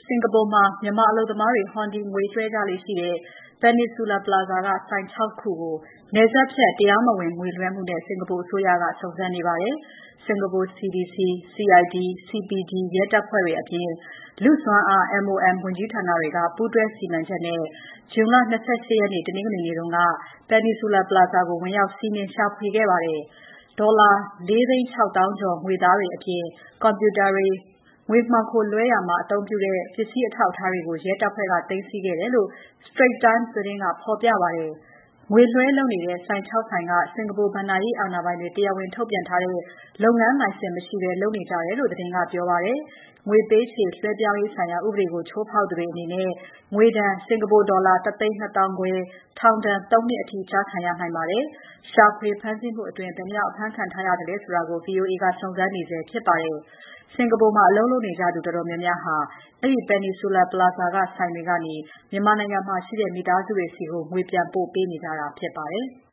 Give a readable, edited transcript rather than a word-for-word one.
စင်ကာပူမှာမြန်မာအလုပ်သမားတွေဟွန်ဒီငွေလွှဲကြလေ့ရှိတဲ့ Peninsula Plaza ကဆိုင် 6 ခုကို နယ်စပ်ဖြတ်တရားမဝင်ငွေလွှဲမှုနဲ့ စင်ကာပူအစိုးရက စုံစမ်းနေပါတယ်။ စင်ကာပူ CDC, CID, CPT ရဲတပ်ဖွဲ့တွေအပြင် လူ့စွမ်းအား MOM ဝန်ကြီးဌာနတွေက ပူးတွဲစီမံချက်နဲ့ ဇွန်လ ၂၈ ရက်နေ့ တနင်္ဂနွေနေ့က Peninsula Plaza ကိုဝင်ရောက်စီးနင်းရှာဖွေခဲ့ပါတယ်။ ဒေါ်လာ ၄၆၀,၀၀၀ ကျော်ငွေသားတွေအပြင် ကွန်ပျူတာတွေ၊ ငွေမှောင်ခိုလွှဲရာမှာအသုံးပြုတဲ့ ပစ္စည်းအထောက်အထားတွေကို ရဲတပ်ဖွဲ့က သိမ်းဆည်းခဲ့တယ်လို့ Straits Times သတင်းက ဖော်ပြပါတယ်။ ငွေလွှဲလုပ်နေတဲ့ ဆိုင် ၆ ဆိုင်က စင်ကာပူဘဏ္ဍာရေးအာဏာပိုင်တွေ တရားဝင်ထုတ်ပြန်ထားတဲ့ လုပ်ငန်းလိုင်စင်မရှိဘဲ လုပ်နေကြတယ်လို့ သတင်းကပြောပါတယ်။ ငွေပေးချေလွှဲပြောင်းရေးဆိုင်ရာဥပဒေကို ချိုးဖောက်သူတွေအနေနဲ့ ငွေဒဏ် စင်ကာပူဒေါ်လာ ၁၂၅,၀၀၀ ထောင်ဒဏ် ၃ နှစ်အထိ ကျခံရနိုင်ပါတယ်။ ရှာဖွေဖမ်းဆီးမှုအတွင်း ဘယ်နှယောက် အဖမ်းခံထားရသလဲဆိုတာကို VOA ကစုံစမ်းနေဆဲဖြစ်ပါတယ်။ စင်ကာပူမှာအလုပ်လုပ်နေကြသူတော်တော်များများဟာ အဲဒီ Peninsula Plaza ကဆိုင်တွေကနေ မြန်မာနိုင်ငံမှာရှိတဲ့ မိသားစုတွေဆီ ငွေပြန်ပို့ပေးနေကြတာဖြစ်ပါတယ်။